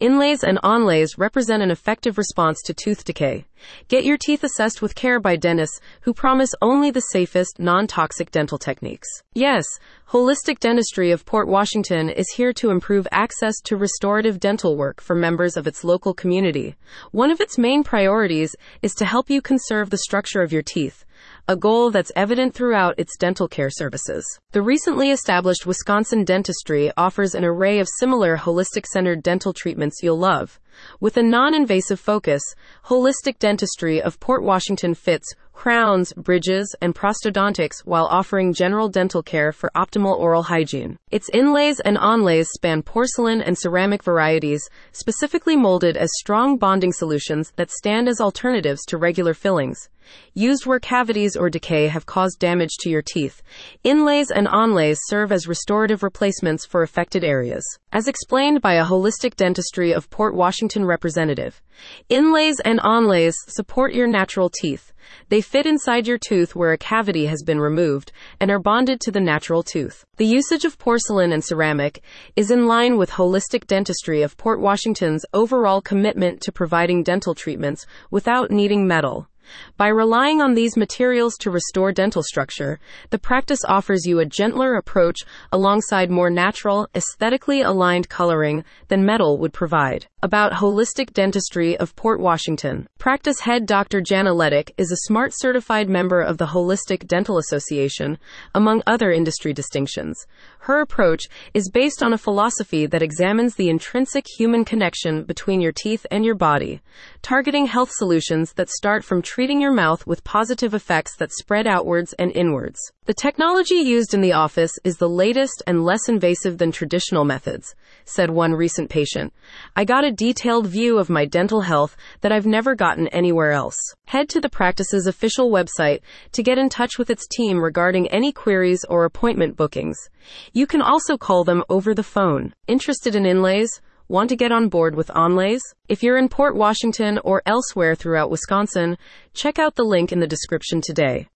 Inlays and onlays represent an effective response to tooth decay. Get your teeth assessed with care by dentists who promise only the safest, non-toxic dental techniques. Yes, Holistic Dentistry of Port Washington is here to improve access to restorative dental work for members of its local community. One of its main priorities is to help you conserve the structure of your teeth, a goal that's evident throughout its dental care services. The recently established Wisconsin Dentistry offers an array of similar holistic-centered dental treatments you'll love. With a non-invasive focus, Holistic Dentistry of Port Washington fits crowns, bridges, and prosthodontics while offering general dental care for optimal oral hygiene. Its inlays and onlays span porcelain and ceramic varieties, specifically molded as strong bonding solutions that stand as alternatives to regular fillings. Used where cavities or decay have caused damage to your teeth, inlays and onlays serve as restorative replacements for affected areas. As explained by a Holistic Dentistry of Port Washington representative, inlays and onlays support your natural teeth. They fit inside your tooth where a cavity has been removed and are bonded to the natural tooth. The usage of porcelain and ceramic is in line with Holistic Dentistry of Port Washington's overall commitment to providing dental treatments without needing metal. By relying on these materials to restore dental structure, the practice offers you a gentler approach alongside more natural, aesthetically aligned coloring than metal would provide. About Holistic Dentistry of Port Washington. Practice head Dr. Jana Ledick is a SMART certified member of the Holistic Dental Association, among other industry distinctions. Her approach is based on a philosophy that examines the intrinsic human connection between your teeth and your body, targeting health solutions that start from treating your mouth with positive effects that spread outwards and inwards. The technology used in the office is the latest and less invasive than traditional methods, said one recent patient. I got a detailed view of my dental health that I've never gotten anywhere else. Head to the practice's official website to get in touch with its team regarding any queries or appointment bookings. You can also call them over the phone. Interested in inlays? Want to get on board with onlays? If you're in Port Washington or elsewhere throughout Wisconsin, check out the link in the description today.